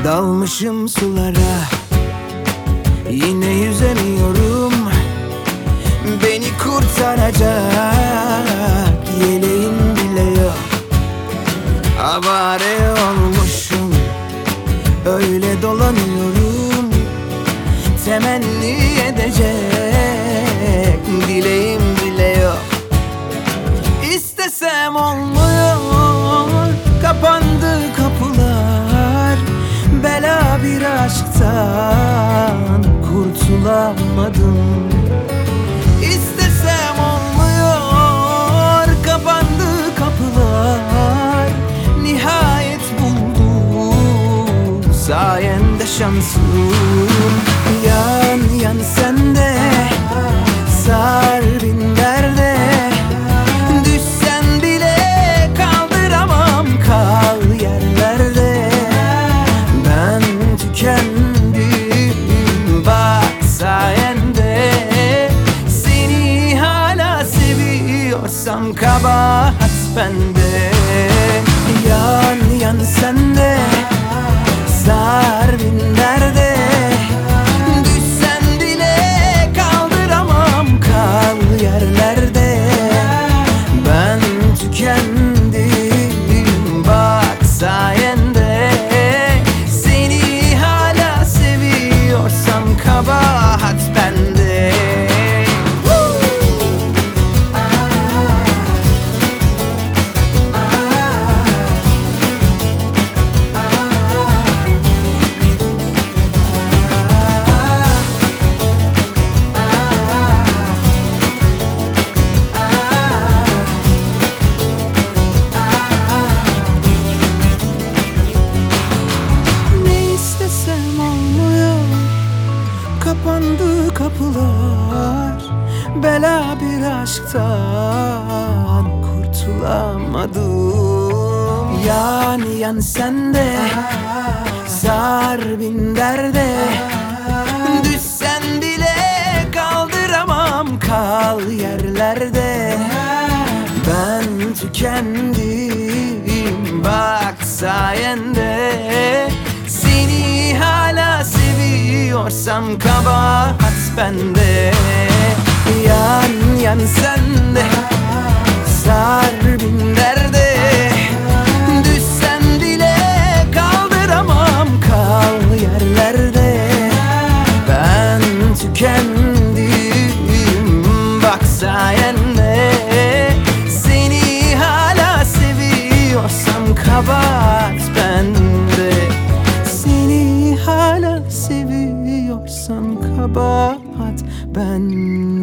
Dalmışım sulara, yine yüzemiyorum. Beni kurtaracak yeleğim bile yok. Avare olmuşum, öyle dolanıyorum. Temenni edecek dileğim bile yok. İstesem olmuyor, kapandı kapılar. Bela bir aşktan kurtulamadım. İstesem olmuyor, kapandı kapılar. Nihayet buldum sayende şansım. Yan yan sende, sar bin derde. Düşsen bile kaldıramam, kal yerlerde. Ben tükendim bak sayende. Seni hala seviyorsam kabahat bende. Yan yan sende, sar bin derde. Düşsen bile kaldıramam, kal yerlerde. Ben tükendim bak sayende. Seni hala seviyorsam kabahat bende. Kapandı kapılar, bela bir aşktan kurtulamadım. Yani yan sende, sar bin derde. Düşsen bile kaldıramam, kal yerlerde. Ben tükendim bak sayende. Seni hala seviyorsam kabahat bende. Yan yan sende, sar bin derde. Düşsen bile kaldıramam, kal yerlerde. Ben tükendim bak sayende. Seni hala seviyorsam kabahat bende. Seni hala seviyorsam kabahat bende.